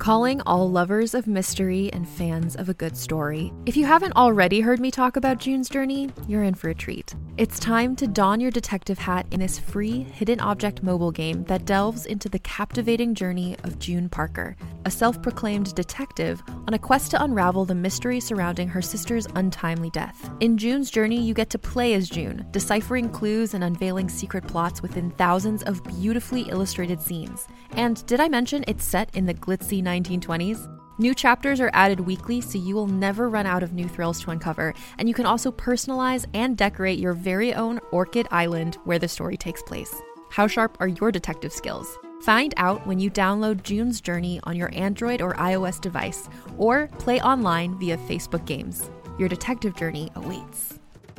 calling all lovers of mystery and fans of a good story. If you haven't already heard me talk about June's Journey, you're in for a treat. It's time to don your detective hat in this free hidden object mobile game that delves into the captivating journey of June Parker, a self-proclaimed detective on a quest to unravel the mystery surrounding her sister's untimely death. In June's Journey, you get to play as June, deciphering clues and unveiling secret plots within thousands of beautifully illustrated scenes. And did I mention it's set in the glitzy 1920s? New chapters are added weekly, so you will never run out of new thrills to uncover, and you can also personalize and decorate your very own Orchid Island where the story takes place. How sharp are your detective skills? Find out when you download June's Journey on your Android or iOS device, or play online via Facebook Games. Your detective journey awaits.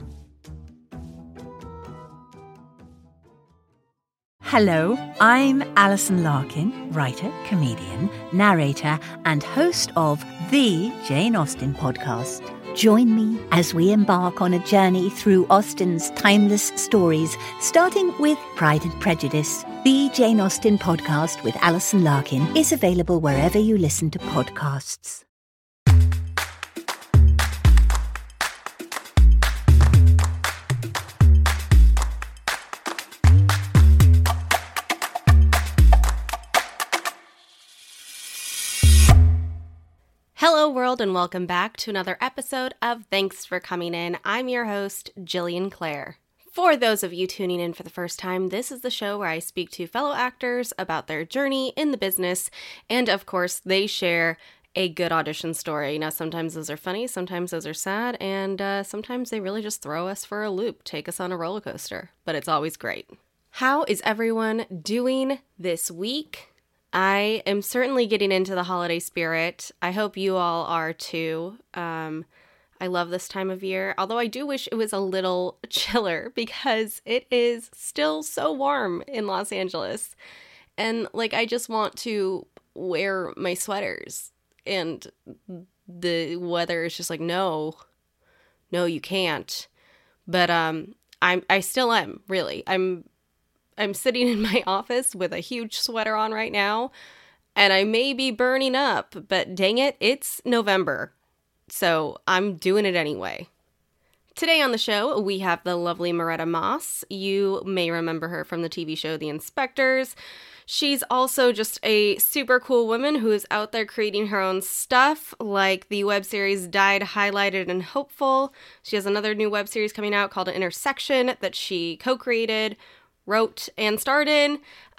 Hello, I'm Alison Larkin, writer, comedian, narrator, and host of the Jane Austen podcast. Join me as we embark on a journey through Austen's timeless stories, starting with Pride and Prejudice. The Jane Austen podcast with Alison Larkin is available wherever you listen to podcasts. Hello world and welcome back to another episode of Thanks for Coming In. I'm your host, Jillian Clare. For those of you tuning in for the first time, this is the show where I speak to fellow actors about their journey in the business, and of course they share a good audition story. Now sometimes those are funny, sometimes those are sad, and sometimes they really just throw us for a loop, take us on a roller coaster, but it's always great. How is everyone doing this week? I am certainly getting into the holiday spirit. I hope you all are too. I love this time of year, although I do wish it was a little chiller because it is still so warm in Los Angeles. And I just want to wear my sweaters, and the weather is just no, you can't. But I still am, really. I'm sitting in my office with a huge sweater on right now, and I may be burning up, but dang it, it's November, so I'm doing it anyway. Today on the show, we have the lovely Moretta Moss. You may remember her from the TV show The Inspectors. She's also just a super cool woman who is out there creating her own stuff, like the web series Died, Highlighted, and Hopeful. She has another new web series coming out called Intersection that she co-created, wrote, and starred in.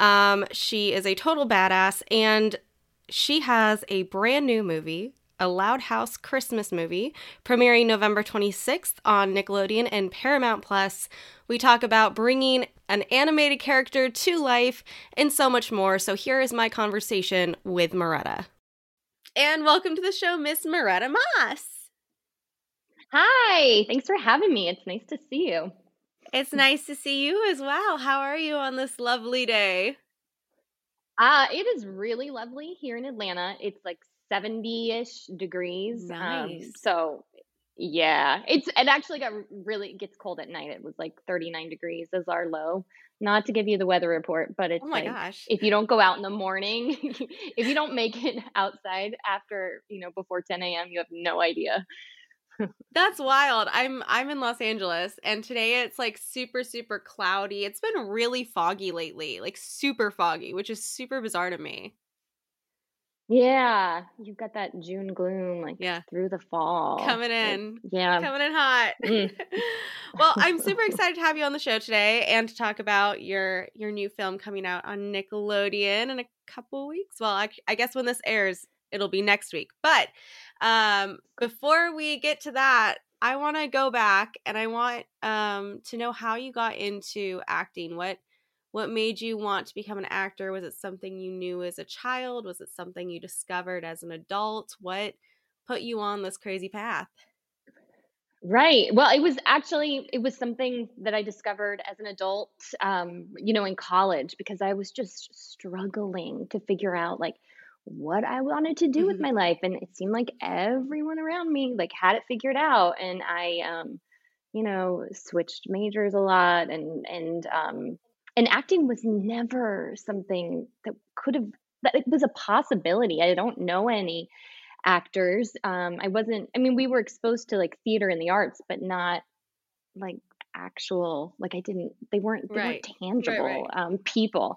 She is a total badass, and she has a brand new movie, a Loud House Christmas movie, premiering November 26th on Nickelodeon and Paramount Plus. We talk about bringing an animated character to life and so much more. So here is my conversation with Moretta. And welcome to the show, Miss Moretta Moss. Hi, thanks for having me. It's nice to see you. It's nice to see you as well. How are you on this lovely day? It is really lovely here in Atlanta. It's 70-ish degrees. Nice. So yeah, it actually it gets cold at night. It was 39 degrees as our low. Not to give you the weather report, but it's gosh. If you don't go out in the morning, if you don't make it outside after, before 10 a.m., you have no idea. That's wild. I'm in Los Angeles, and today it's super, super cloudy. It's been really foggy lately, super foggy, which is super bizarre to me. Yeah, you've got that June gloom, through the fall. Coming in. Yeah. Coming in hot. Well, I'm super excited to have you on the show today and to talk about your new film coming out on Nickelodeon in a couple weeks. Well, I guess when this airs, it'll be next week. But before we get to that, I want to go back and I want to know how you got into acting. What made you want to become an actor? Was it something you knew as a child? Was it something you discovered as an adult? What put you on this crazy path? Right. Well, it was something that I discovered as an adult, in college, because I was just struggling to figure out what I wanted to do with my life. And it seemed like everyone around me had it figured out. And I, switched majors a lot, and acting was never something that could have that it was a possibility. I don't know any actors. We were exposed to like theater and the arts, but not like actual, like they weren't Right. tangible Right. people.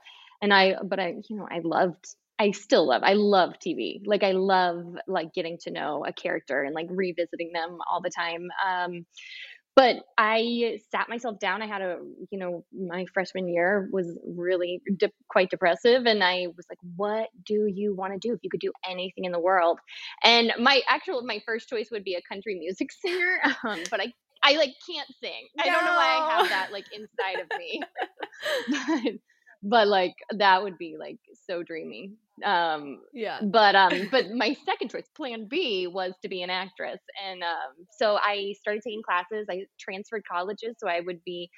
I love TV. Like I love like getting to know a character and like revisiting them all the time. But I sat myself down. I had my freshman year was really quite depressive. And I was like, what do you want to do if you could do anything in the world? And my first choice would be a country music singer. But I like can't sing. I don't know why I have that like inside of me. but like that would be like so dreamy. Yeah. But my second choice, plan B, was to be an actress. And so I started taking classes. I transferred colleges so I would be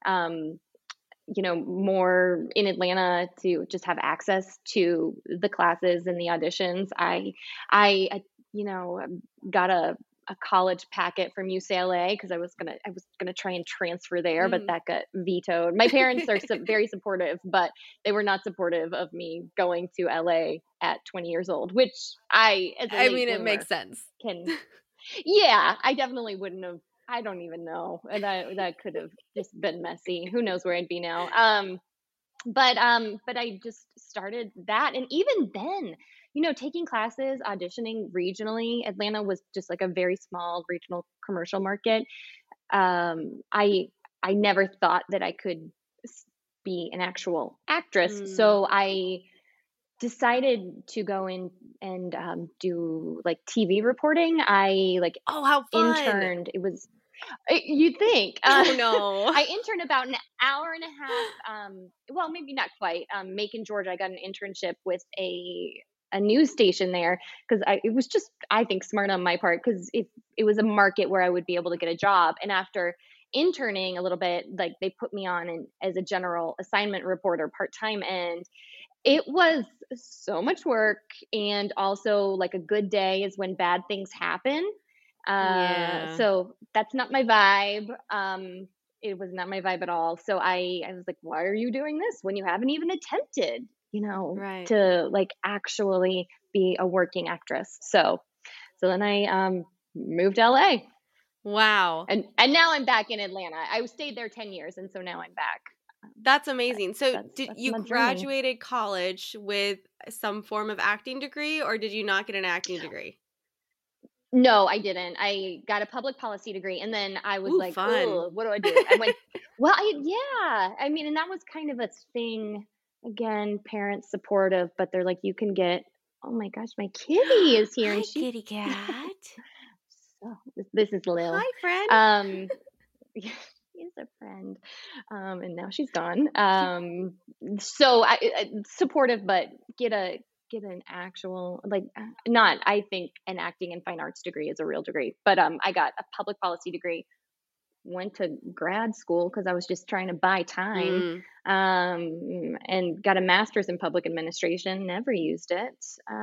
more in Atlanta to just have access to the classes and the auditions. I got a college packet from UCLA because I was gonna try and transfer there, but that got vetoed. My parents are very supportive, but they were not supportive of me going to LA at 20 years old, which it makes sense. Yeah, I definitely wouldn't have. I don't even know. And that could have just been messy. Who knows where I'd be now? But I just started that, and even then, taking classes, auditioning regionally. Atlanta was just like a very small regional commercial market. I never thought that I could be an actual actress, so I decided to go in and do like TV reporting. I like how fun. interned. You'd think. Oh no. I interned about an hour and a half. Well, maybe not quite. Macon, Georgia. I got an internship with a news station there because it was just, I think, smart on my part because it was a market where I would be able to get a job. And after interning a little bit, like they put me on as a general assignment reporter part-time, and it was so much work. And also like a good day is when bad things happen. So that's not my vibe. It was not my vibe at all. So I was like, why are you doing this when you haven't even attempted, to like actually be a working actress? So then I moved to LA. Wow. And now I'm back in Atlanta. I stayed there 10 years, and so now I'm back. That's amazing. So did you my journey. graduated college with some form of acting degree, or did you not get an acting degree? No, I didn't. I got a public policy degree, and then I was like, fun. oh, what do I do? I went, well, and that was kind of a thing. Again, parents supportive, but they're like, you can get, oh my gosh, my kitty is here. Hi, and she, kitty cat. So this is Lil. Hi, friend. She's a friend. And now she's gone. So I supportive, but get an actual, like, not, I think an acting and fine arts degree is a real degree, but I got a public policy degree, went to grad school because I was just trying to buy time, and got a master's in public administration, never used it.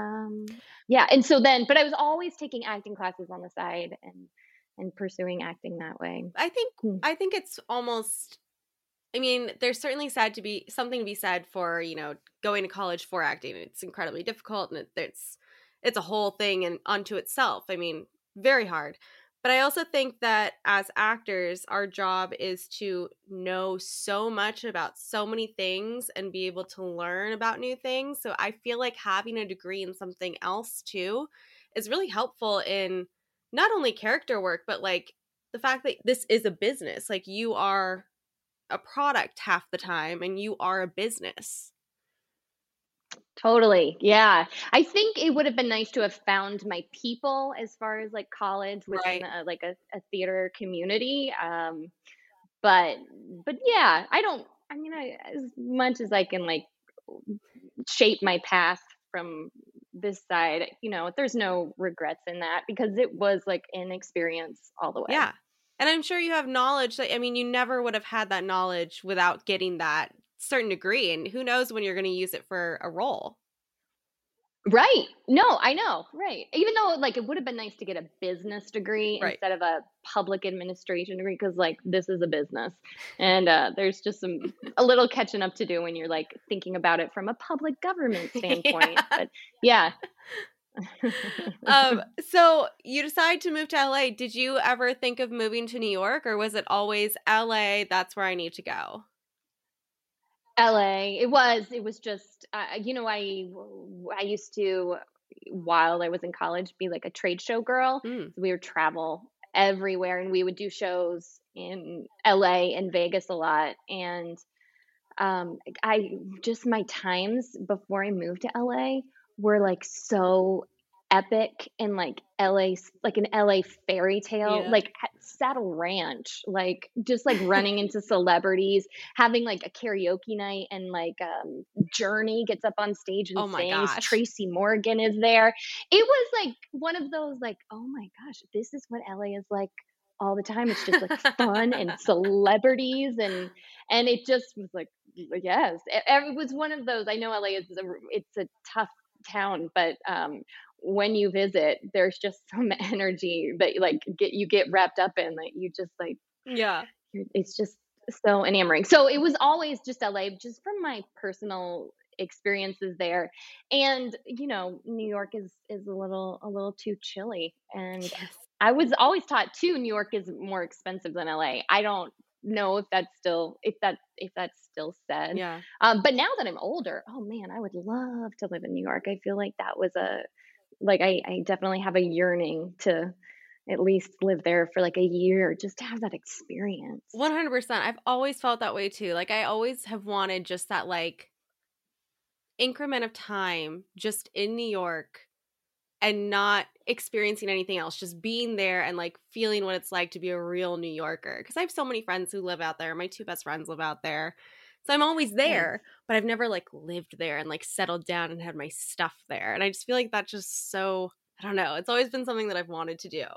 And so then, but I was always taking acting classes on the side and pursuing acting that way. I think it's almost, there's certainly something to be said for, going to college for acting. It's incredibly difficult, and it's a whole thing and unto itself. Very hard. But I also think that as actors, our job is to know so much about so many things and be able to learn about new things. So I feel like having a degree in something else too is really helpful in not only character work, but like the fact that this is a business. Like, you are a product half the time, and you are a business. Totally. Yeah. I think it would have been nice to have found my people as far as like college within a theater community. But yeah, as much as I can like shape my path from this side, there's no regrets in that because it was like an experience all the way. Yeah. And I'm sure you have knowledge that, you never would have had that knowledge without getting that certain degree. And who knows when you're going to use it for a role. Right. No, I know. Right. Even though like it would have been nice to get a business degree Right. instead of a public administration degree because like this is a business and there's just a little catching up to do when you're like thinking about it from a public government standpoint. Yeah. But yeah. So you decide to move to LA. Did you ever think of moving to New York, or was it always LA, that's where I need to go? LA. It was just I used to, while I was in college, be like a trade show girl. Mm. So we would travel everywhere and we would do shows in LA and Vegas a lot. And I just my times before I moved to LA were like so epic and like like an LA fairy tale, Yeah. like at Saddle Ranch, like just like running into celebrities, having like a karaoke night and like Journey gets up on stage and Oh my sings. gosh. Tracy Morgan is there. It was like one of those like, oh my gosh, this is what LA is like all the time. It's just like fun and celebrities and it just was like yes, it was one of those. I know LA is it's a tough town, but when you visit, there's just some energy that you get wrapped up in that you just like. Yeah. It's just so enamoring. So it was always just LA, just from my personal experiences there, and New York is a little too chilly, and Yes. I was always taught too New York is more expensive than LA. I don't know if that's still said. Yeah. But now that I'm older, oh man, I would love to live in New York. I feel like that was I definitely have a yearning to at least live there for like a year just to have that experience. 100%. I've always felt that way too. Like I always have wanted just that like increment of time just in New York and not experiencing anything else, just being there and like feeling what it's like to be a real New Yorker. Because I have so many friends who live out there. My two best friends live out there. So I'm always there, but I've never like lived there and like settled down and had my stuff there. And I just feel like that's just so, I don't know. It's always been something that I've wanted to do.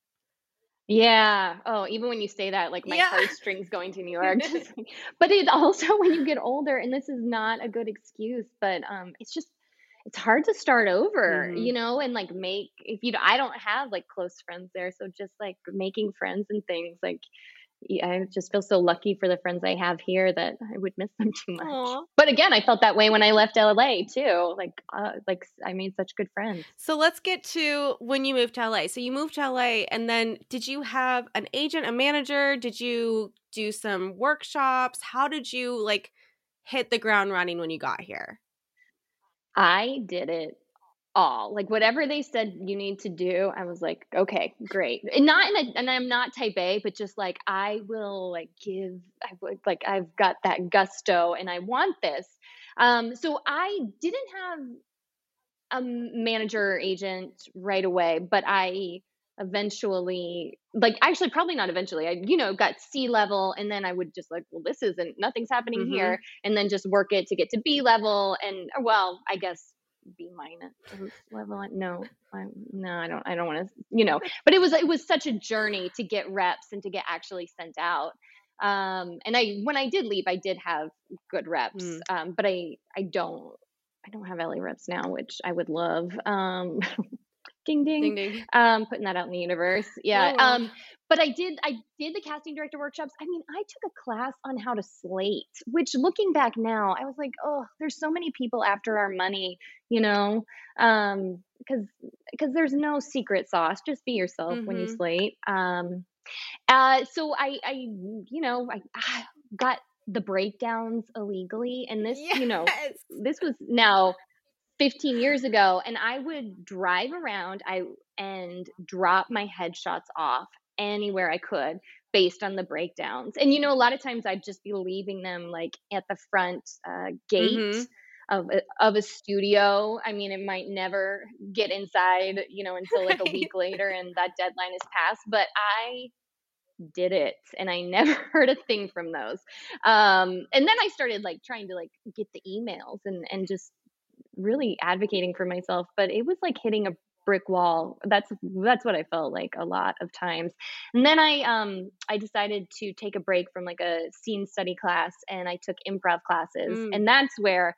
Yeah. Oh, even when you say that, like my Yeah. heartstrings going to New York. But it also when you get older, and this is not a good excuse, but it's hard to start over, Mhm. and like make if you I don't have like close friends there, so just like making friends and things like yeah, I just feel so lucky for the friends I have here that I would miss them too much. Aw. But again, I felt that way when I left LA too. Like I made such good friends. So let's get to when you moved to LA. So you moved to LA, and then did you have an agent, a manager? Did you do some workshops? How did you like hit the ground running when you got here? I did it all. Like whatever they said you need to do, I was like, okay, great. And I'm not type A, but just like I will like like I've got that gusto and I want this. So I didn't have a manager or agent right away, but I eventually like actually probably not eventually. I got C level and then I would just like, well, this isn't nothing's happening Mm-hmm. here, and then just work it to get to B level and well, I guess B minus level. No, I don't want to, but it was such a journey to get reps and to get actually sent out. And when I did leave, I did have good reps. But I don't have LA reps now, which I would love. Ding ding. Ding ding. Putting that out in the universe. Yeah. Oh. But I did the casting director workshops. I mean, I took a class on how to slate, which looking back now, I was like, oh, there's so many people after our money, because there's no secret sauce. Just be yourself when you Mm-hmm. slate. So I got the breakdowns illegally, and this, Yes. this was now 15 years ago, and I would drive around and drop my headshots off anywhere I could based on the breakdowns. And a lot of times I'd just be leaving them like at the front gate Mm-hmm. of a studio. I mean, it might never get inside, until like a week later and that deadline is passed, but I did it and I never heard a thing from those. And then I started like trying to like get the emails and just really advocating for myself, but it was like hitting a brick wall. That's what I felt like a lot of times. And then I decided to take a break from like a scene study class and I took improv classes. And that's where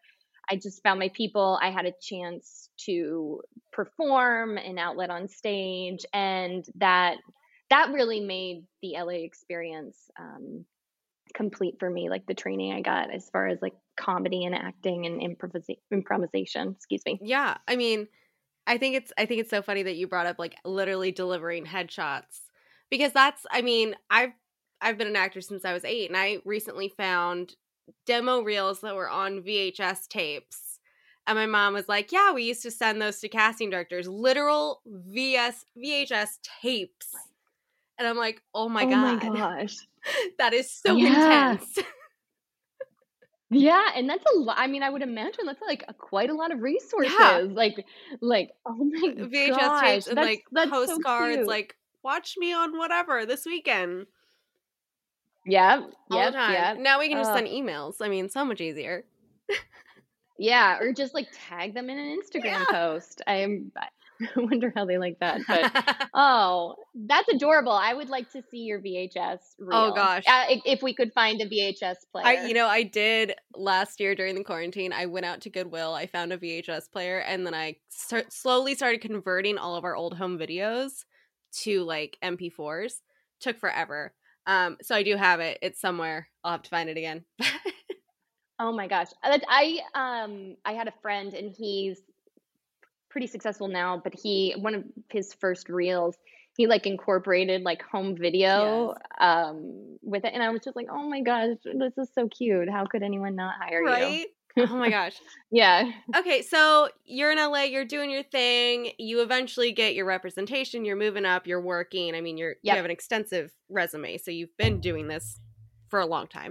I just found my people. I had a chance to perform, an outlet on stage, and that really made the LA experience complete for me. Like the training I got as far as like comedy and acting and improvisation. Excuse me. Yeah, I mean, I think it's so funny that you brought up like literally delivering headshots, because that's, I mean, I've been an actor since I was 8, and I recently found demo reels that were on VHS tapes. And my mom was like, "Yeah, we used to send those to casting directors, literal VHS tapes." And I'm like, "Oh my God. Oh my gosh. That is so Yeah. intense." Yeah, and that's a lot. I mean, I would imagine that's like quite a lot of resources. Yeah. Like, oh my VHS gosh, tapes and like that's so postcards, cute. like, "Watch me on whatever this weekend." Yep, All the yep, time. yep. Now we can just send emails. I mean, so much easier. Yeah, or just like tag them in an Instagram post. I wonder how they like that. But oh, that's adorable. I would like to see your VHS reel. Oh gosh. If we could find a VHS player. I did last year during the quarantine. I went out to Goodwill. I found a VHS player, and then I slowly started converting all of our old home videos to like MP4s. Took forever. So I do have it. It's somewhere. I'll have to find it again. Oh my gosh. I had a friend, and he's pretty successful now, but one of his first reels, he like incorporated like home video with it, and I was just like, "Oh my gosh, this is so cute. How could anyone not hire you?" Right? Oh my gosh. Yeah. Okay, so you're in LA, you're doing your thing, you eventually get your representation, you're moving up, you're working. I mean, you have an extensive resume, so you've been doing this for a long time.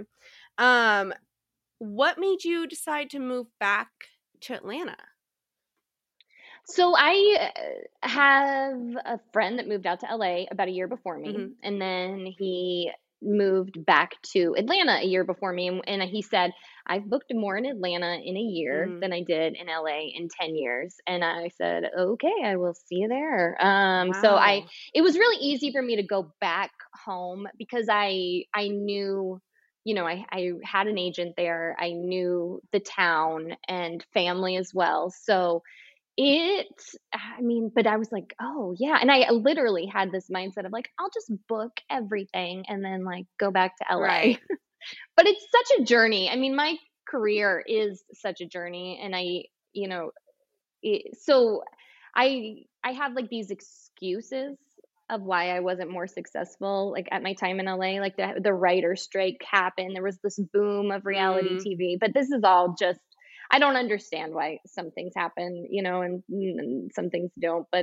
What made you decide to move back to Atlanta? So I have a friend that moved out to LA about a year before me, and then he moved back to Atlanta a year before me, and he said, "I've booked more in Atlanta in a year than I did in LA in 10 years." And I said, "Okay, I will see you there." So it was really easy for me to go back home because I knew, I had an agent there. I knew the town and family as well. So but I was like, "Oh yeah." And I literally had this mindset of like, I'll just book everything and then like go back to LA. Right. But it's such a journey. I mean, my career is such a journey, and so I have like these excuses of why I wasn't more successful like at my time in LA. Like the writer strike happened. There was this boom of reality TV, but this is all just, I don't understand why some things happen, and some things don't. But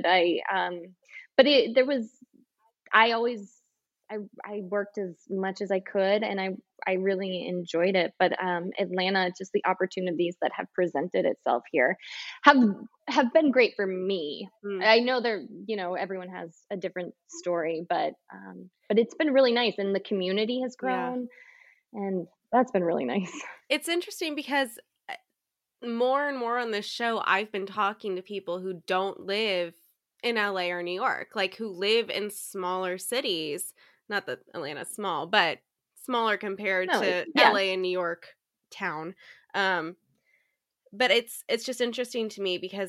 I worked as much as I could, and I really enjoyed it. But Atlanta, just the opportunities that have presented itself here have been great for me. I know everyone has a different story, but it's been really nice, and the community has grown, and that's been really nice. It's interesting because more and more on this show, I've been talking to people who don't live in LA or New York, like who live in smaller cities. Not that Atlanta's small, but smaller compared to LA and New York town. But it's just interesting to me because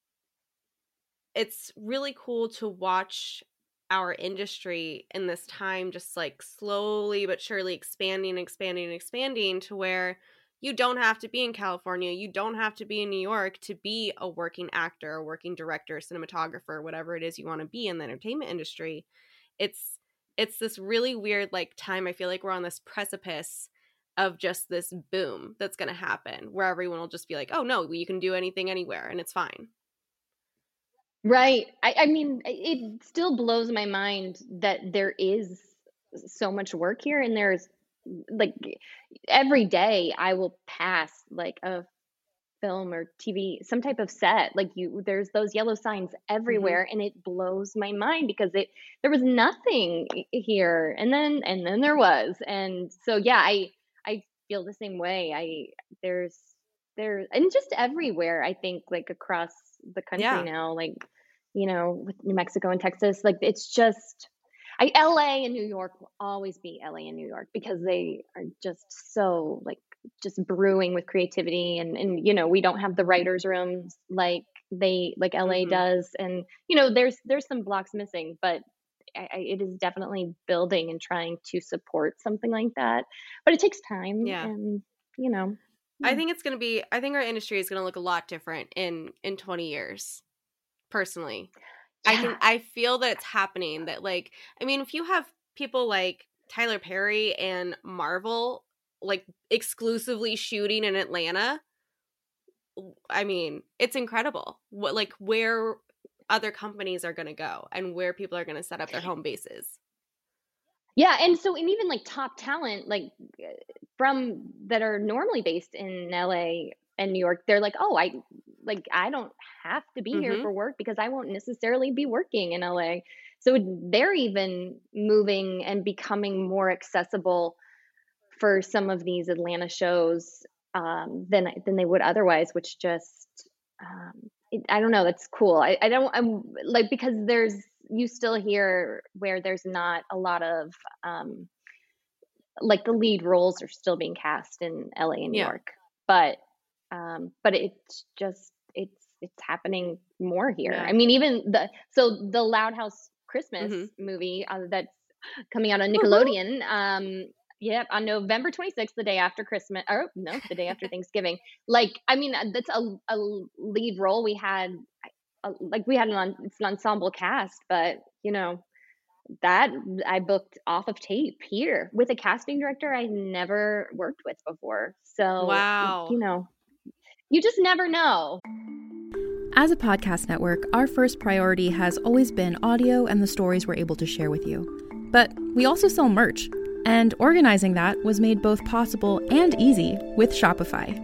it's really cool to watch our industry in this time just like slowly but surely expanding to where you don't have to be in California, you don't have to be in New York to be a working actor, a working director, cinematographer, whatever it is you want to be in the entertainment industry. It's this really weird like time. I feel like we're on this precipice of just this boom that's going to happen where everyone will just be like, "Oh no, you can do anything anywhere and it's fine." Right. I mean, it still blows my mind that there is so much work here, and there's like every day I will pass like a film or TV, some type of set, like there's those yellow signs everywhere, and it blows my mind because there was nothing here, and then there was. And so yeah, I feel the same way. There's and just everywhere, I think, like across the country now, like with New Mexico and Texas, like it's just LA and New York will always be LA and New York because they are just so like just brewing with creativity, and we don't have the writers' rooms like LA does, and there's some blocks missing, but it is definitely building and trying to support something like that, but it takes time. Yeah. And I think I think our industry is going to look a lot different in 20 years. Personally, yeah. I feel that it's happening. That if you have people like Tyler Perry and Marvel exclusively shooting in Atlanta, it's incredible where other companies are going to go and where people are going to set up their home bases. Yeah, and even top talent from that are normally based in LA and New York, they're like, "Oh, I don't have to be here for work because I won't necessarily be working in LA." So they're even moving and becoming more accessible for some of these Atlanta shows than they would otherwise, which just I don't know, that's cool. I'm because you still hear where there's not a lot of the lead roles are still being cast in LA and New York, but it's just it's happening more here. Yeah. I mean, even the Loud House Christmas movie that's coming out on Nickelodeon. On November 26th, the day after Christmas, or no, the day after Thanksgiving. That's a lead role. We had it's an ensemble cast, but that I booked off of tape here with a casting director I never worked with before. So, wow. You just never know. As a podcast network, our first priority has always been audio and the stories we're able to share with you. But we also sell merch, and organizing that was made both possible and easy with Shopify.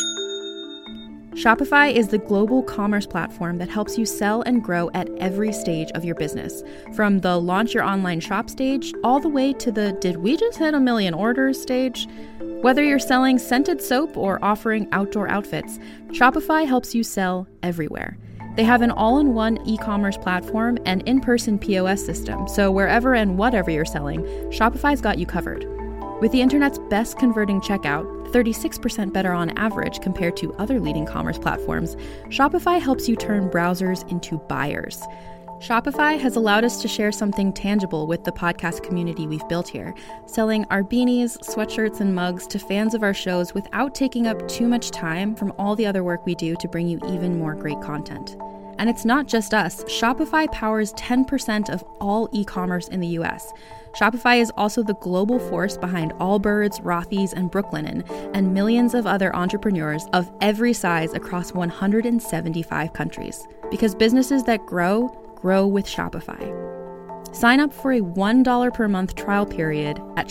Shopify is the global commerce platform that helps you sell and grow at every stage of your business, from the launch your online shop stage all the way to the did we just hit 1 million orders stage. Whether you're selling scented soap or offering outdoor outfits, Shopify helps you sell everywhere. They have an all-in-one e-commerce platform and in-person POS system, so wherever and whatever you're selling, Shopify's got you covered. With the internet's best converting checkout, 36% better on average compared to other leading commerce platforms, Shopify helps you turn browsers into buyers. Shopify has allowed us to share something tangible with the podcast community we've built here, selling our beanies, sweatshirts, and mugs to fans of our shows without taking up too much time from all the other work we do to bring you even more great content. And it's not just us. Shopify powers 10% of all e-commerce in the US. Shopify is also the global force behind Allbirds, Rothy's, and Brooklinen, and millions of other entrepreneurs of every size across 175 countries. Because businesses that grow with Shopify. Sign up for a $1 per month trial period at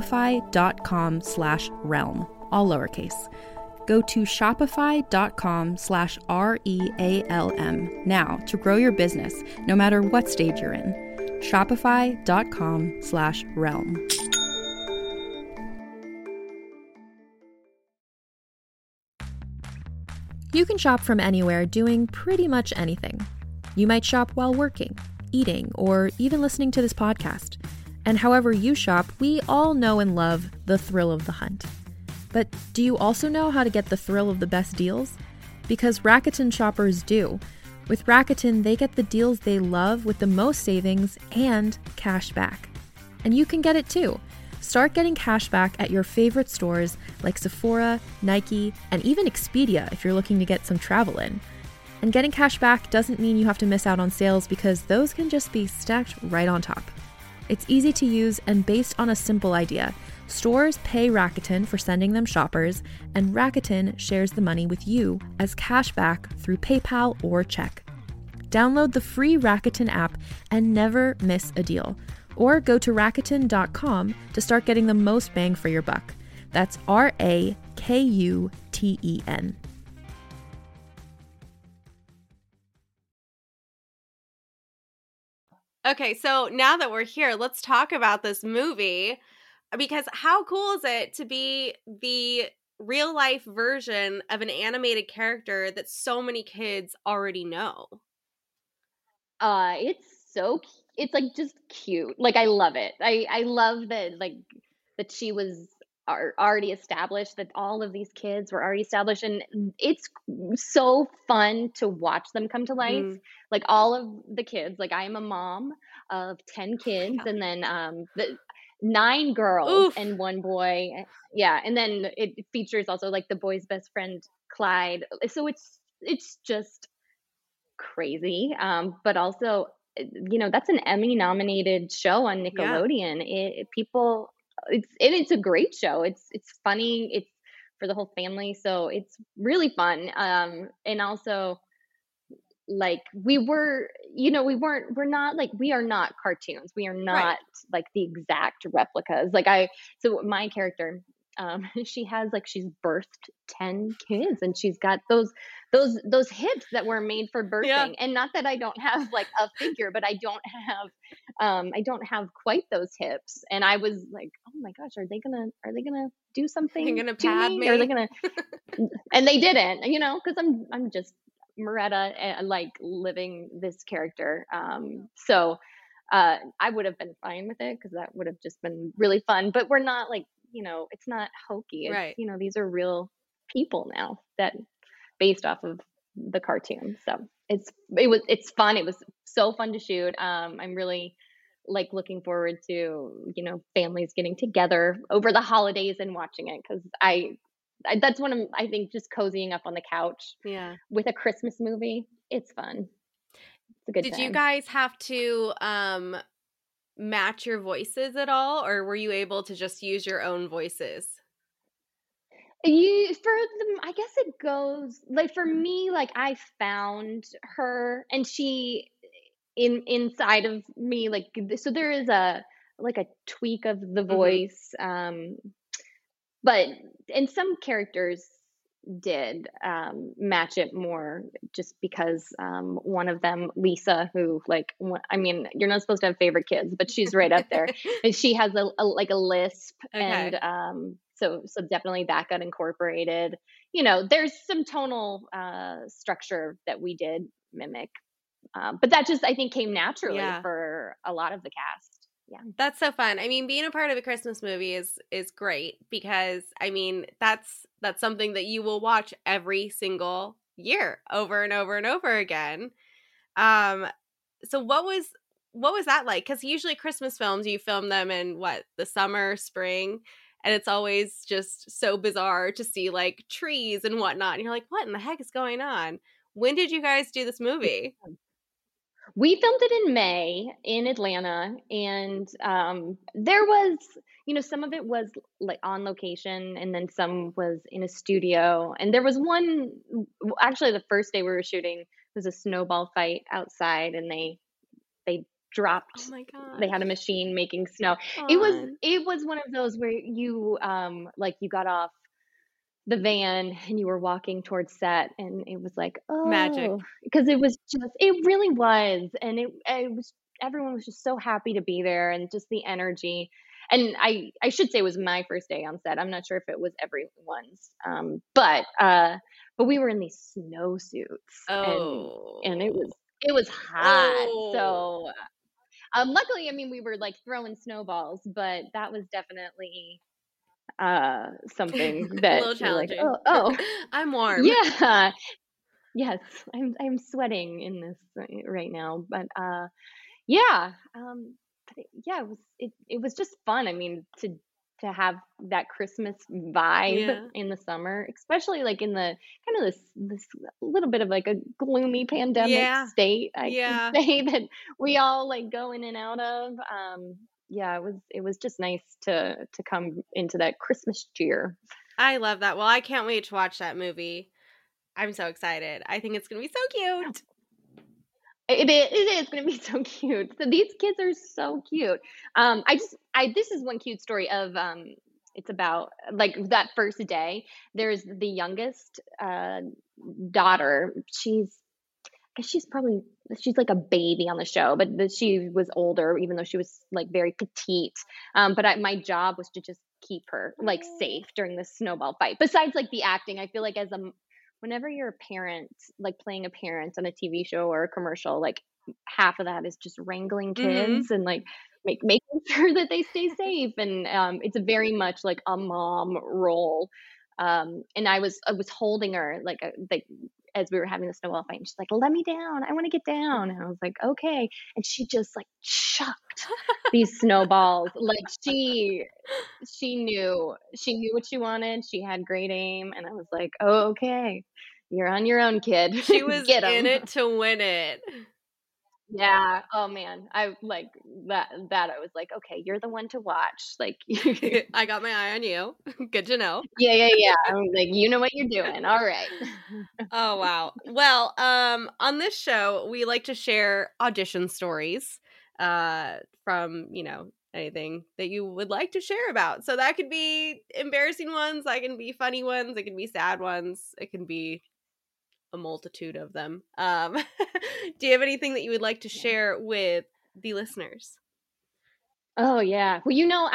shopify.com/realm, all lowercase. Go to shopify.com/REALM now to grow your business, no matter what stage you're in. Shopify.com/realm. You can shop from anywhere doing pretty much anything. You might shop while working, eating, or even listening to this podcast. And however you shop, we all know and love the thrill of the hunt. But do you also know how to get the thrill of the best deals? Because Rakuten shoppers do. With Rakuten, they get the deals they love with the most savings and cash back. And you can get it too. Start getting cash back at your favorite stores like Sephora, Nike, and even Expedia if you're looking to get some travel in. And getting cash back doesn't mean you have to miss out on sales because those can just be stacked right on top. It's easy to use and based on a simple idea. Stores pay Rakuten for sending them shoppers, and Rakuten shares the money with you as cash back through PayPal or check. Download the free Rakuten app and never miss a deal. Or go to Rakuten.com to start getting the most bang for your buck. That's RAKUTEN. Okay, so now that we're here, let's talk about this movie. Because how cool is it to be the real life version of an animated character that so many kids already know? It's just cute. I love it. I love that that she was are already established, that all of these kids were already established, and it's so fun to watch them come to life. Mm. Like all of the kids, like I am a mom of 10 kids, God. and then the 9 girls Oof. and 1 boy. Yeah, and then it features also like the boy's best friend Clyde. So it's just crazy. But also, that's an Emmy nominated show on Yeah. Nickelodeon. It's a great show. It's funny. It's for the whole family, so it's really fun. And also, like we are not cartoons. We are Right. not like the exact replicas. So my character, she has like she's birthed 10 kids, and she's got those hips that were made for Yeah. birthing. And not that I don't have like a figure, but I don't have quite those hips. And I was like, oh my gosh, are they gonna do something You're gonna to pad me? me? Are they gonna and they didn't, because I'm just Moretta, like living this character. So I would have been fine with it because that would have just been really fun. But we're not like, it's not hokey. It's, Right. these are real people now that based off of the cartoon. So it's fun. It was so fun to shoot. I'm really like looking forward to, families getting together over the holidays and watching it, because that's one of, I think, just cozying up on the couch Yeah. with a Christmas movie. It's fun. It's a good Did time. you guys have to match your voices at all, or were you able to just use your own voices? I guess it goes like for me, like I found her and she inside of me, like, so there is a tweak of the voice. But and some characters did match it more, just because one of them, Lisa, who I mean, you're not supposed to have favorite kids, but she's right up there, and she has a lisp. Okay. And so definitely that got incorporated. There's some tonal structure that we did mimic, but that just, I think, came naturally Yeah. for a lot of the cast. Yeah. That's so fun. I mean, being a part of a Christmas movie is great because, I mean, that's something that you will watch every single year over and over and over again. So what was that like? Because usually Christmas films, you film them in the summer, spring, and it's always just so bizarre to see like trees and whatnot. And you're like, what in the heck is going on? When did you guys do this movie? We filmed it in May in Atlanta, and there was, some of it was like on location, and then some was in a studio. And there was one, actually, the first day we were shooting was a snowball fight outside, and they dropped. Oh my god! They had a machine making snow. Fun. It was one of those where you you got off the van and you were walking towards set, and it was like, oh, magic, because it really was. And it was, everyone was just so happy to be there, and just the energy. And I should say it was my first day on set. I'm not sure if it was everyone's, but we were in these snowsuits. Oh. And it was hot. Oh. So luckily, I mean, we were like throwing snowballs, but that was definitely something that a little challenging. Like, oh, I'm warm. Yeah. Yes, I'm sweating in this right now, but yeah. But it was just fun. I mean, to have that Christmas vibe in the summer, especially like in the kind of this little bit of like a gloomy pandemic state, I could say, that we all like go in and out of. Yeah, it was just nice to come into that Christmas cheer. I love that. Well, I can't wait to watch that movie. I'm so excited. I think it's going to be so cute. It is going to be so cute. So these kids are so cute. This is one cute story of, it's about like that first day. There's the youngest daughter. She's like a baby on the show, but she was older, even though she was like very petite. But my job was to just keep her like safe during the snowball fight. Besides like the acting, I feel like whenever you're a parent, like playing a parent on a TV show or a commercial, like half of that is just wrangling kids and like making sure that they stay safe. And it's very much like a mom role. And I was holding her like as we were having the snowball fight, and she's like, "Let me down. I want to get down." And I was like, "Okay." And she just like chucked these snowballs. Like she knew what she wanted. She had great aim, and I was like, "Oh, okay. You're on your own, kid." She was Get 'em. in it to win it. Yeah. Oh man. I like that I was like, "Okay, you're the one to watch." Like I got my eye on you. Good to know. Yeah. I'm like, you know what you're doing. All right. Oh, wow. Well, on this show, we like to share audition stories from, anything that you would like to share about. So that could be embarrassing ones, that can be funny ones, it can be sad ones, it can be a multitude of them. Do you have anything that you would like to share with the listeners? Oh yeah. Well,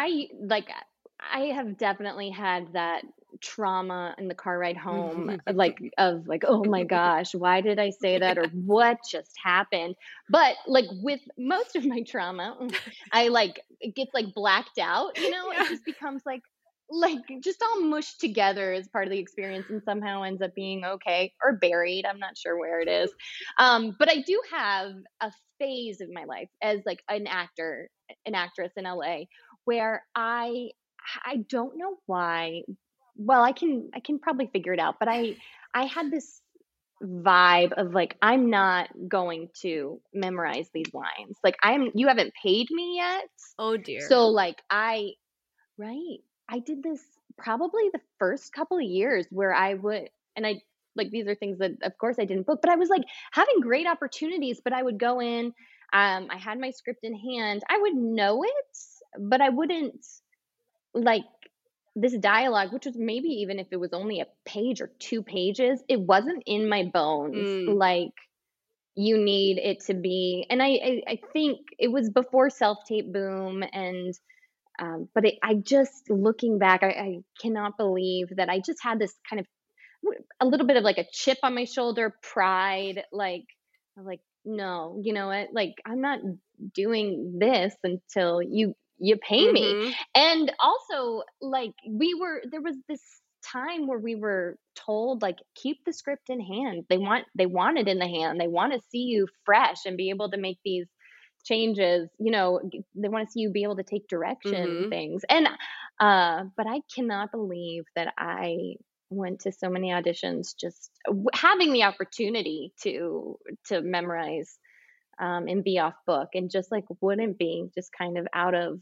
I have definitely had that trauma in the car ride home, of like, oh my gosh, why did I say that? Or what just happened? But like with most of my trauma, it gets like blacked out, Yeah. it just becomes like just all mushed together as part of the experience and somehow ends up being okay or buried. I'm not sure where it is. But I do have a phase of my life as like an actress in LA where I don't know why. Well, I can probably figure it out, but I had this vibe of like, I'm not going to memorize these lines. Like you haven't paid me yet. Oh dear. So like right. I did this probably the first couple of years where I would, and I like, these are things that of course I didn't book, but I was like having great opportunities, but I would go in, I had my script in hand. I would know it, but I wouldn't like this dialogue, which was maybe even if it was only a page or 2 pages, it wasn't in my bones. Like you need it to be, and I think it was before self-tape boom, and but I just looking back, I cannot believe that I just had this kind of a little bit of like a chip on my shoulder, pride, like I'm like, no, you know what? Like I'm not doing this until you pay me. And also like there was this time where we were told like keep the script in hand. They want it in the hand. They want to see you fresh and be able to make these changes, they want to see you be able to take direction things. And but I cannot believe that I went to so many auditions just having the opportunity to memorize and be off book, and just like wouldn't be, just kind of out of,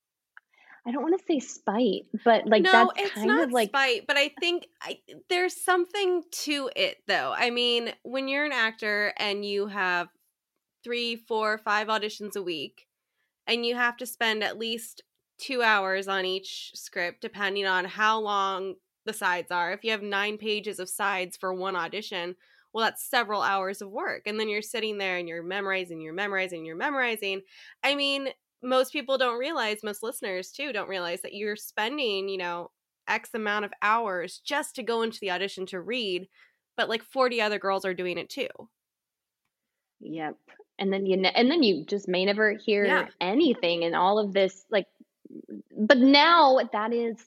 I don't want to say spite, but like no, that's it's kind not of like spite, but I think there's something to it though. I mean, when you're an actor and you have 3, 4, 5 auditions a week, and you have to spend at least 2 hours on each script, depending on how long the sides are. If you have 9 pages of sides for one audition, well, that's several hours of work. And then you're sitting there and you're memorizing. I mean, most people don't realize, most listeners too don't realize that you're spending, X amount of hours just to go into the audition to read, but like 40 other girls are doing it too. Yep. And then you just may never hear anything, and all of this like, but now that is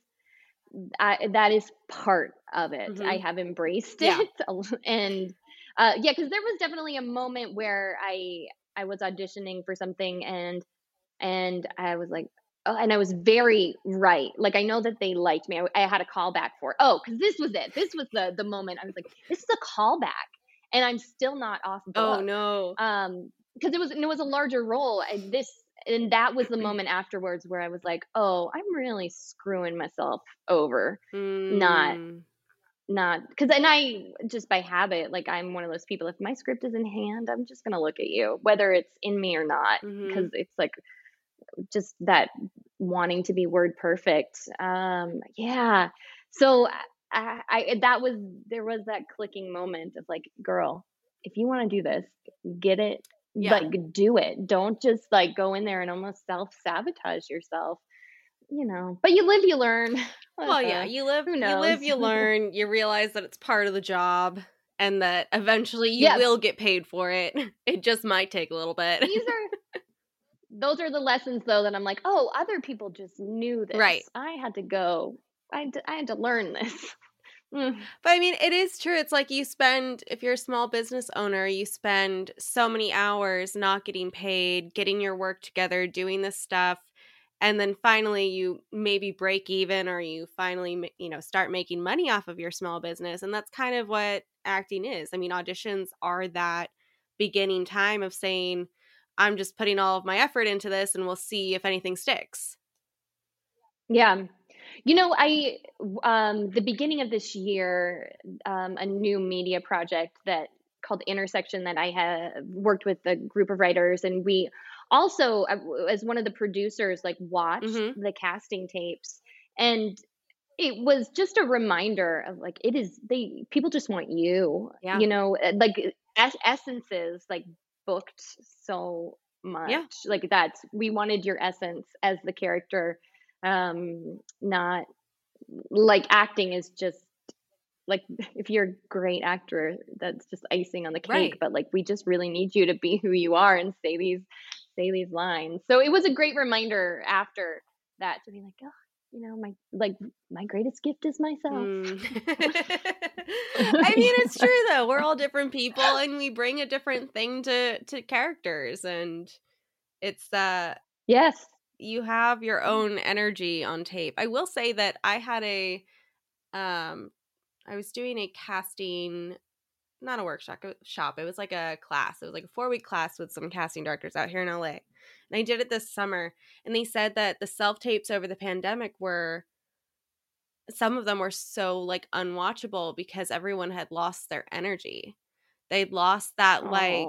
part of it. I have embraced it. And because there was definitely a moment where I was auditioning for something, and I was like, oh, and I was very right. Like I know that they liked me. I had a callback for because this was it. This was the moment I was like, this is a callback, and I'm still not off book. Oh no. Because it was a larger role, and that was the moment afterwards where I was like, oh, I'm really screwing myself over. Not because, and I just by habit, like I'm one of those people, if my script is in hand, I'm just going to look at you, whether it's in me or not, because it's like just that wanting to be word perfect. Yeah. So there was that clicking moment of like, girl, if you want to do this, get it. Like do it. Don't just like go in there and almost self-sabotage yourself, but you live, you learn. Well, yeah, you live, you learn, you realize that it's part of the job and that eventually you will get paid for it. It just might take a little bit. those are the lessons though that I'm like, oh, other people just knew this. Right. I had to go. I had to learn this. But I mean, it is true. It's like if you're a small business owner, you spend so many hours not getting paid, getting your work together, doing this stuff. And then finally you maybe break even, or you finally, start making money off of your small business. And that's kind of what acting is. I mean, auditions are that beginning time of saying, I'm just putting all of my effort into this and we'll see if anything sticks. Yeah. The beginning of this year, a new media project called Intersection that I have worked with a group of writers, and we also, as one of the producers, like watched the casting tapes, and it was just a reminder of like, people just want you, like essences, like booked so much, like we wanted your essence as the character. Not like acting is just like, if you're a great actor, that's just icing on the cake. Right. But like, we just really need you to be who you are and say these lines. So it was a great reminder after that to be like, oh, my greatest gift is myself. I mean, it's true though. We're all different people and we bring a different thing to characters, and it's yes. You have your own energy on tape. I will say that I had I was doing a casting, not a workshop. It was like a class. It was like a 4-week class with some casting directors out here in LA. And I did it this summer. And they said that the self-tapes over the pandemic some of them were so like unwatchable because everyone had lost their energy. They'd lost that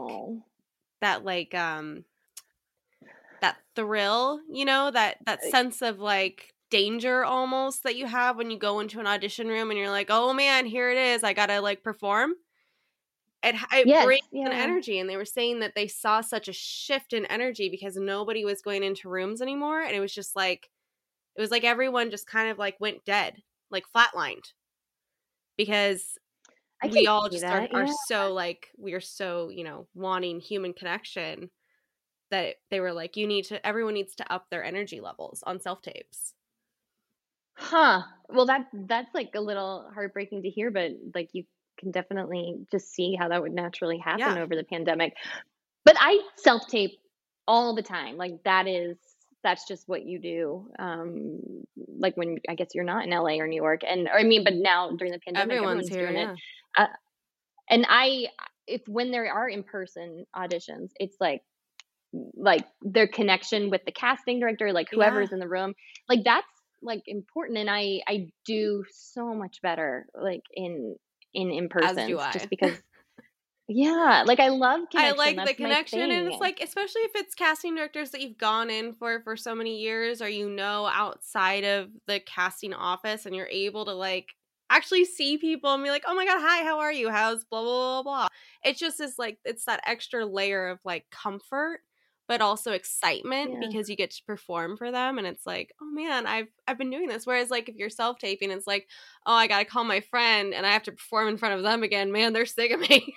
that thrill, that sense of like danger almost that you have when you go into an audition room and you're like, oh man, here it is. I got to like perform. It brings an energy. And they were saying that they saw such a shift in energy because nobody was going into rooms anymore. And it was like everyone just kind of like went dead, like flatlined, because we all just are so like, we are so, wanting human connection, that they were like, everyone needs to up their energy levels on self-tapes. Huh. Well, that's like a little heartbreaking to hear, but like, you can definitely just see how that would naturally happen over the pandemic. But I self-tape all the time. Like that's just what you do. Like when, I guess you're not in LA or New York, but now during the pandemic, everyone's doing it. And when there are in-person auditions, it's like their connection with the casting director, like whoever's in the room, like that's like important. And I do so much better like in person, just because like I love connection. I like the connection, and it's like, especially if it's casting directors that you've gone in for so many years, or outside of the casting office, and you're able to like actually see people and be like, oh my god, hi, how are you, how's blah blah blah blah. It just is like, it's that extra layer of like comfort, but also excitement because you get to perform for them. And it's like, oh man, I've been doing this. Whereas like if you're self-taping, it's like, oh, I gotta call my friend and I have to perform in front of them again. Man, they're sick of me.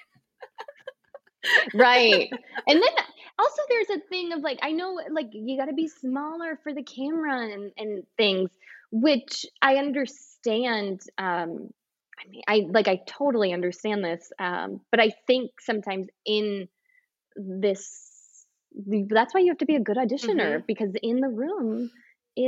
Right. And then also there's a thing of like, I know like you gotta be smaller for the camera and things, which I understand. I mean, I totally understand this. But I think sometimes in this, that's why you have to be a good auditioner, because in the room, it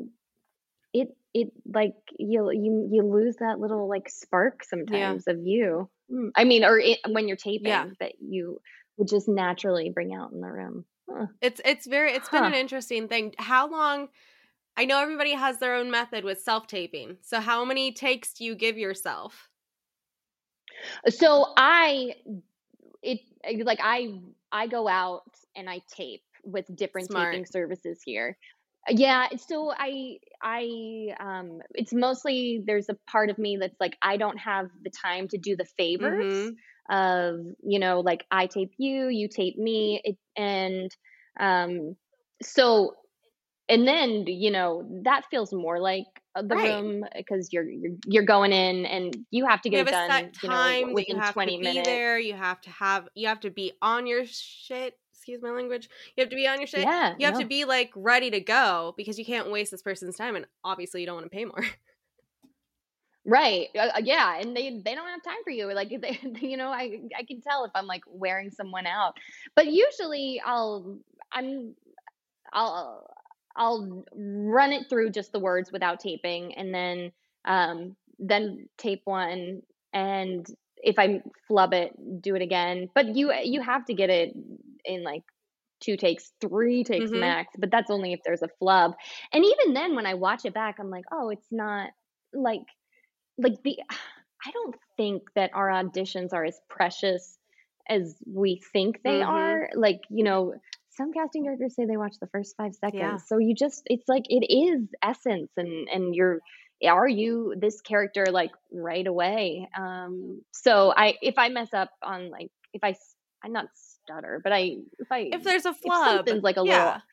like you lose that little like spark sometimes of you. I mean, when you're taping, that you would just naturally bring out in the room. It's been an interesting thing. How long? I know everybody has their own method with self-taping. So how many takes do you give yourself? So I go out and I tape with different taping services here. Yeah. So it's mostly, there's a part of me that's like, I don't have the time to do the favors of, like I tape you, you tape me. So, and then, that feels more like the room, because you're going in and you have to get it done, time within 20 minutes. There, you have to be on your shit. excuse my language. You have to be on your shit. Yeah, You have to no. be like ready to go because you can't waste this person's time, and obviously you don't want to pay more. Right. Yeah, and they don't have time for you. Like they, I can tell if I'm like wearing someone out. But usually I'm I'll I'll run it through just the words without taping, and then tape one, and if I flub it, do it again. But you have to get it in like 2 takes, 3 takes Mm-hmm. max, but that's only if there's a flub. And even then when I watch it back, I'm like, "Oh, it's not like the I don't think that our auditions are as precious as we think they Mm-hmm. are. Like, some casting directors say they watch the first 5 Yeah. seconds. So it's like it is essence, and are you this character like right away? So if I mess up on like I'm not stutter, but If there's a if flub, something's like a little yeah.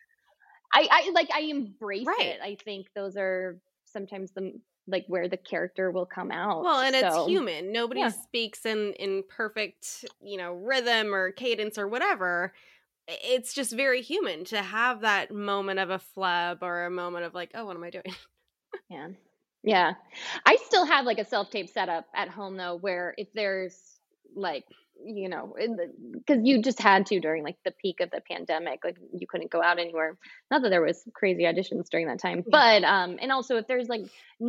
I embrace Right. it. I think those are sometimes like where the character will come out. Well, and it's So, human. Nobody yeah. speaks in perfect, rhythm or cadence or whatever. It's just very human to have that moment of a flub or a moment of like, oh, what am I doing? Yeah. Yeah. I still have like a self-tape setup at home though, where if there's like, because you just had to during like the peak of the pandemic, like you couldn't go out anywhere. Not that there was crazy auditions during that time, Yeah. but and also if there's like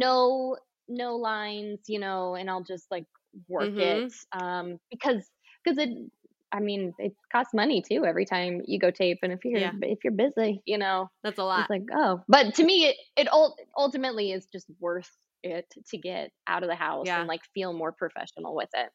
no lines, and I'll just like work it Mm-hmm. because it costs money too every time you go tape, and Yeah. if you're busy, That's a lot. it's like, oh, but to me, ultimately is just worth it to get out of the house and Yeah. like feel more professional with it.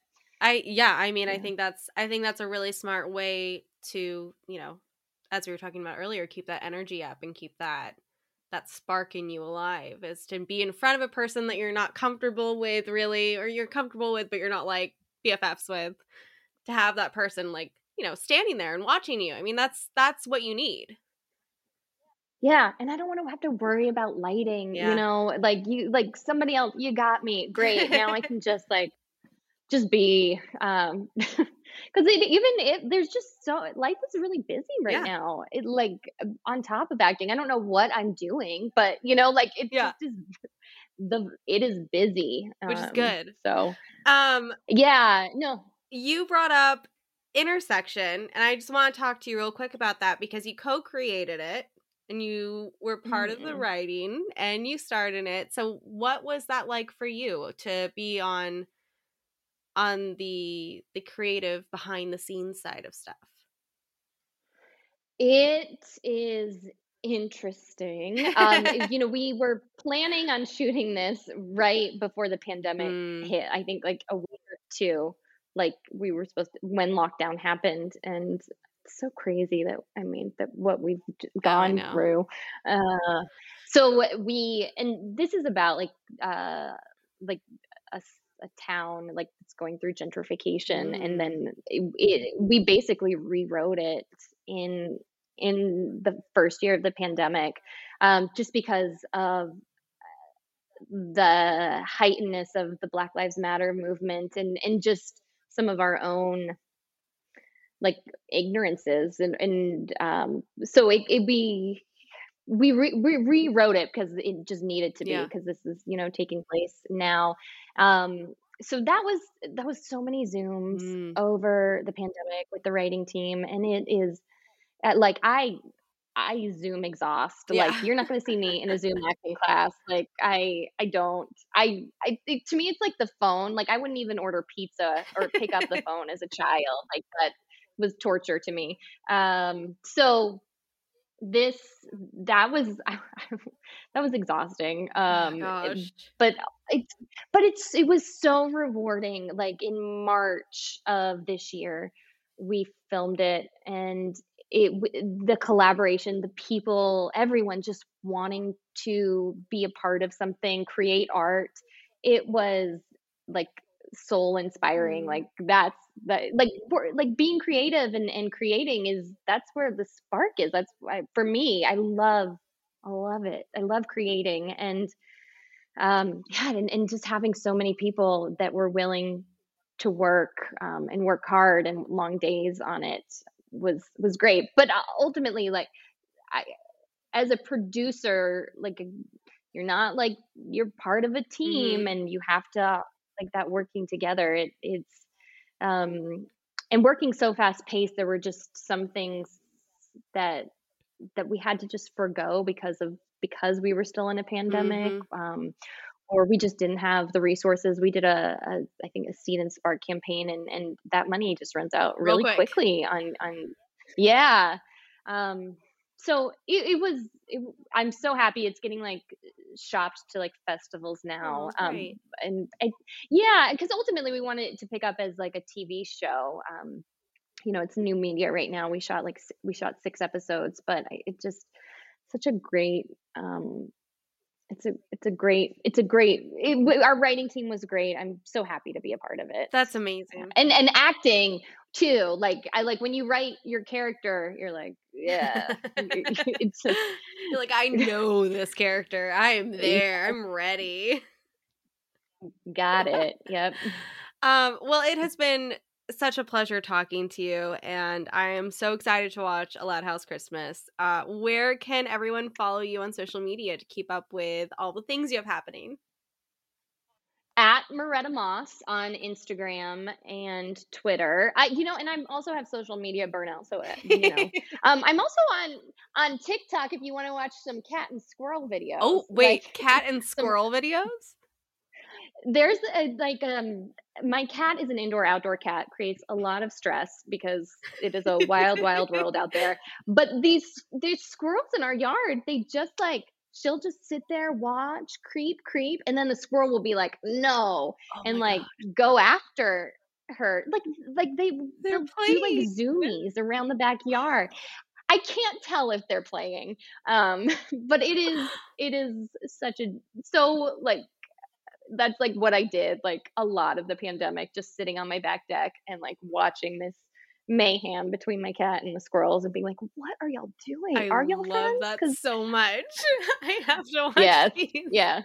I Yeah. think that's a really smart way to, as we were talking about earlier, keep that energy up and keep that spark in you alive, is to be in front of a person that you're not comfortable with really, or you're comfortable with but you're not like BFFs with, to have that person like, standing there and watching you. I mean, that's what you need. Yeah, and I don't want to have to worry about lighting, Yeah. like somebody else, you got me. Great. Now I can just be because even if there's just so life is really busy right Yeah. now. It like on top of acting, I don't know what I'm doing, but like it Yeah. just is it is busy. Which is good. So Um yeah, no. you brought up Intersection, and I just want to talk to you real quick about that because you co-created it and you were part of the Mhm. writing and you starred in it. So what was that like for you to be on the creative behind the scenes side of stuff? It is interesting. We were planning on shooting this right before the pandemic Mm, hit. I think like a week or two, like we were supposed to, when lockdown happened, and it's so crazy that what we've oh, I gone know. through. Uh, so and this is about like a town like that's going through gentrification, and Mm, then we basically rewrote it in the first year of the pandemic, just because of the heightenedness of the Black Lives Matter movement, and just some of our own like ignorances, and so we rewrote it because it just needed to be, yeah. because this is taking place now. So that was so many Zooms Mm, over the pandemic with the writing team, and it is like I Zoom exhaust. Like, yeah. you're not going to see me in a Zoom acting class. Like, I don't. To me, it's like the phone. Like, I wouldn't even order pizza or pick up the phone as a child. Like, that was torture to me. So this that was that was exhausting. Oh gosh. But it's it was so rewarding. Like in March of this year, we filmed it, and the collaboration, the people, everyone just wanting to be a part of something, create art. It was like soul inspiring. Mm, Like like being creative and creating, that's where the spark is. That's why for me, I love it. I love creating, and yeah, and just having so many people that were willing to work, and work hard and long days on it. was great. But ultimately, like, I, as a producer, like, you're not like, you're part of a team, and you have to, like, that working together. It's and working so fast paced, there were just some things that we had to just forgo because we were still in a pandemic. Or we just didn't have the resources. We did I think a Seed and Spark campaign, and that money just runs out really quickly on yeah. So I'm so happy it's getting like shopped to like festivals now. Because ultimately we wanted it to pick up as like a TV show. It's new media right now. We shot 6 episodes, but it just such a great our writing team was great. I'm so happy to be a part of it. That's amazing. And acting too. Like, I like when you write your character, you're like, yeah. It's just, you're like, I know this character. I am there. I'm ready. Got it. Yep. Well, it has been such a pleasure talking to you, and I am so excited to watch A Loud House Christmas. Where can everyone follow you on social media to keep up with all the things you have happening? At Moretta Moss on Instagram and Twitter. And I also have social media burnout, so I'm also on TikTok if you want to watch some cat and squirrel videos. Oh, wait, cat and squirrel videos? There's my cat is an indoor-outdoor cat, creates a lot of stress because it is a wild, wild world out there. But these squirrels in our yard, they just like, she'll just sit there, watch, creep, and then the squirrel will be like, no, and like go after her. Like they'll do like zoomies around the backyard. I can't tell if they're playing, but it is such a like. That's like what I did like a lot of the pandemic, just sitting on my back deck and like watching this mayhem between my cat and the squirrels and being like, what are y'all doing? Are y'all friends? I love that so much. I have to watch these. Yeah.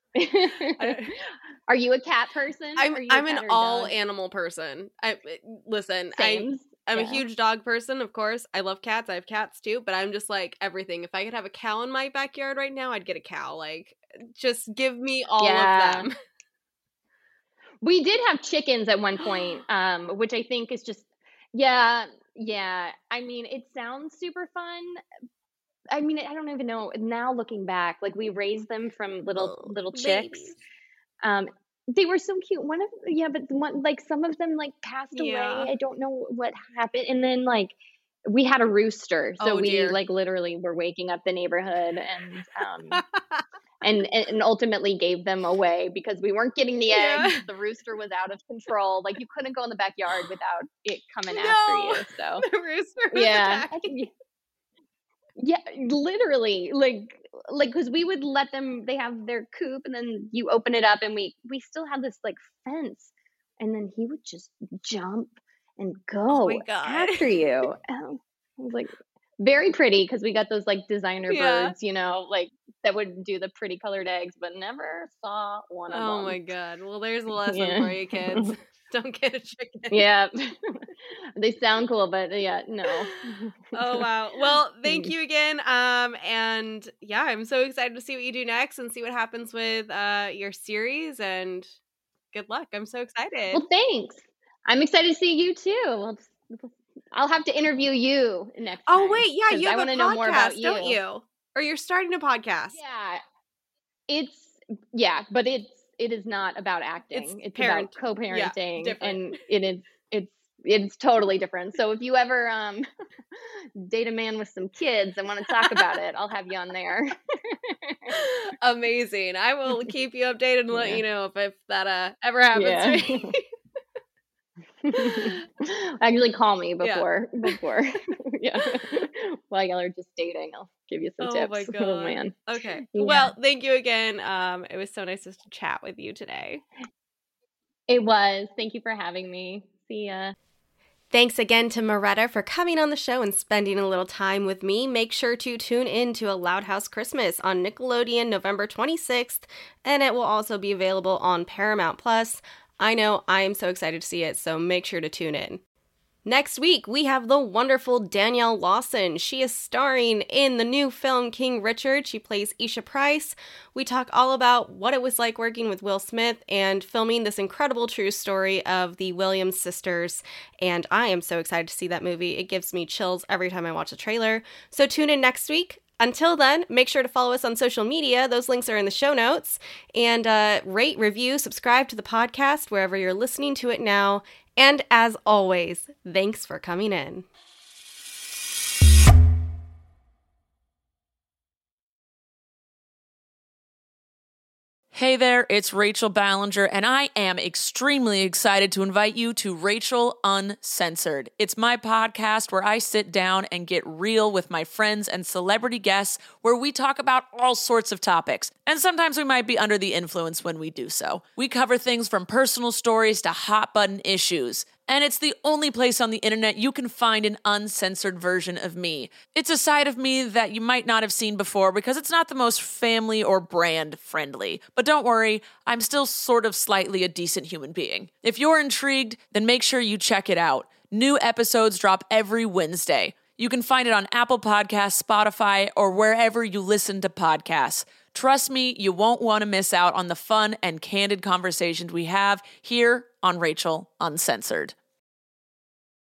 Are you a cat person? I'm an all animal person. I'm a huge dog person, of course. I love cats. I have cats too, but I'm just like everything. If I could have a cow in my backyard right now, I'd get a cow. Like, just give me all of them. We did have chickens at one point, which I think is just, yeah. I mean, it sounds super fun. I mean, I don't even know now looking back, like we raised them from little chicks. They were so cute. But some of them like passed away. I don't know what happened. And then like we had a rooster. So we like literally were waking up the neighborhood and ultimately gave them away because we weren't getting the eggs. The rooster was out of control. Like you couldn't go in the backyard without it coming after you. So the rooster was attacking. Yeah, literally, like because we would let them, they have their coop and then you open it up and we still had this like fence and then he would just jump and go after you. And I was like, very pretty because we got those like designer birds, like that would do the pretty colored eggs, but never saw one of them. Oh my God. Well, there's a lesson for you kids. Don't get a chicken. Yeah. They sound cool, but no. Oh, wow. Well, thank you again. And yeah, I'm so excited to see what you do next and see what happens with your series, and good luck. I'm so excited. Well, thanks. I'm excited to see you too. I'll have to interview you next time. Oh, wait. Yeah, you have a podcast, know more about don't you. you? Or you're starting a podcast. Yeah. But it is not about acting. It's about co-parenting, and it's totally different. So if you ever date a man with some kids and want to talk about it, I'll have you on there. Amazing. I will keep you updated and let you know if that ever happens to me. Actually, call me before. While y'all are just dating, I'll give you some tips. My God. Oh man. Okay. Yeah. Well, thank you again. It was so nice to chat with you today. It was. Thank you for having me. See ya. Thanks again to Moretta for coming on the show and spending a little time with me. Make sure to tune in to A Loud House Christmas on Nickelodeon November 26th, and it will also be available on Paramount Plus. I know I am so excited to see it, so make sure to tune in. Next week, we have the wonderful Danielle Lawson. She is starring in the new film King Richard. She plays Isha Price. We talk all about what it was like working with Will Smith and filming this incredible true story of the Williams sisters. And I am so excited to see that movie. It gives me chills every time I watch a trailer. So tune in next week. Until then, make sure to follow us on social media. Those links are in the show notes. And rate, review, subscribe to the podcast wherever you're listening to it now. And as always, thanks for coming in. Hey there, it's Rachel Ballinger, and I am extremely excited to invite you to Rachel Uncensored. It's my podcast where I sit down and get real with my friends and celebrity guests, where we talk about all sorts of topics. And sometimes we might be under the influence when we do so. We cover things from personal stories to hot-button issues. And it's the only place on the internet you can find an uncensored version of me. It's a side of me that you might not have seen before because it's not the most family or brand friendly. But don't worry, I'm still sort of slightly a decent human being. If you're intrigued, then make sure you check it out. New episodes drop every Wednesday. You can find it on Apple Podcasts, Spotify, or wherever you listen to podcasts. Trust me, you won't want to miss out on the fun and candid conversations we have here on Rachel Uncensored.